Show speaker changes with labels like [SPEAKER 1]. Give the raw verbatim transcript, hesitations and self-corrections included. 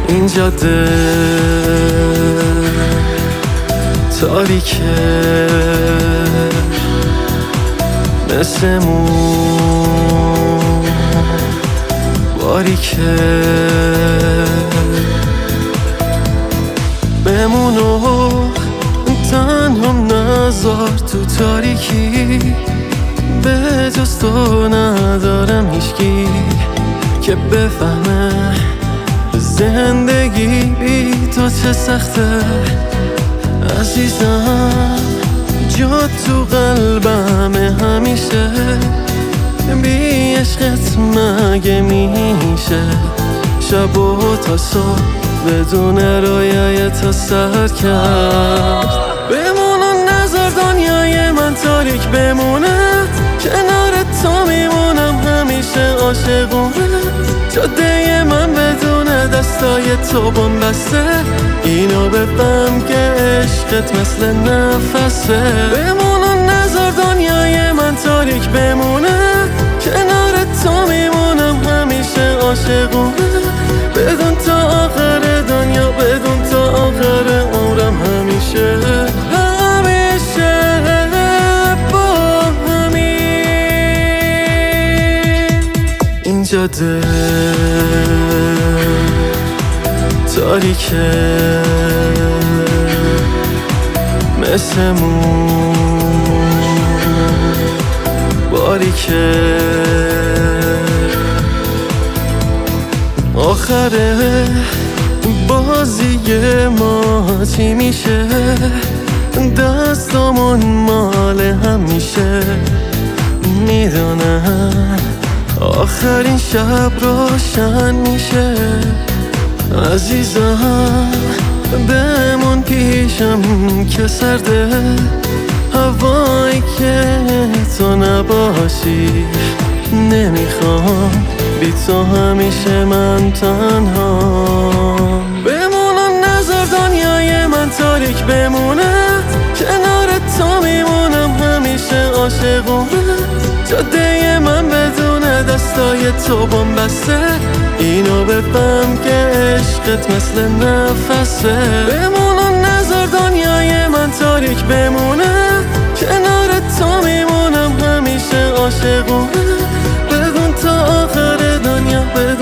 [SPEAKER 1] این جاده تاریکه مثل مون باریکه بمونو تنها نذار تو تاریکی به جز تو ندارم هیچکی که بفهمه زندگی بی تو چه سخته عزیزم جا تو قلبمه همیشه بی عشقت مگه میشه شب و تا صبح بدون رویای تا سر کرد بمون و نذار دنیای من تاریک بمونه کنار تو میمونم همیشه عاشقونه جاده من بدون دستای تو بنبسته اینو بفهم که عشقت مثل نفسه بمون و نذار دنیای من تاریک بمونه کنار تو میمونم همیشه عاشقونه بدون تا آخر دنیا بدون تا آخر عمرم همیشه همیشه با همین این جاده تاریکه مثل مون باریکه آخره بازی ما چی میشه دستامون مال هم میشه میدونم آخرین شب روشن میشه عزیزم بمون پیشم که سرده هوایی که تو نباشی نمیخوام بی تو همیشه من تنها بمون و نذار دنیای من تاریک بمونه کنار تو میمونم همیشه عاشقونه جاده من بدون دستای تو بنبسته اینو بفهم که عشقت مثل نفسه بمون و نذار دنیای من تاریک بمونه کنار تو میمونم همیشه عاشقونه بدون تا آخر دنیا بدون